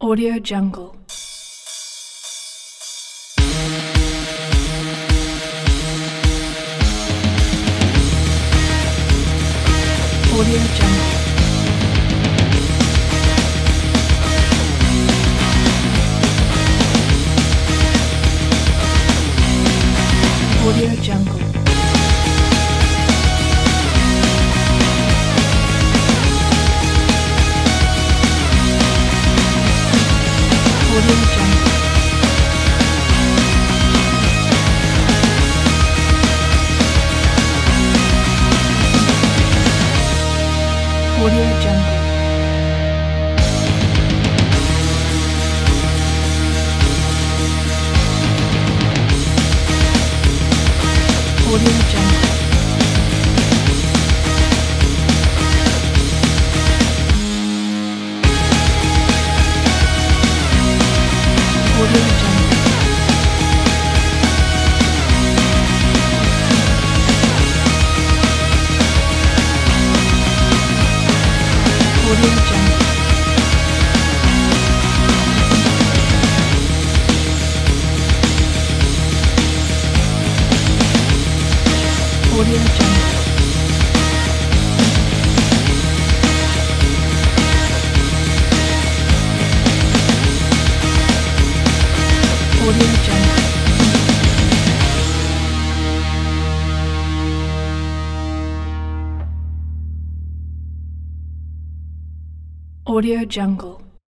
Audio Jungle. Audio Jungle. Audio Jungle. Audio Jungle. Audio Jungle. Audio Jungle. Audio Jungle. Audio Jungle. Audio Jungle. Audio Jungle. Audio Jungle.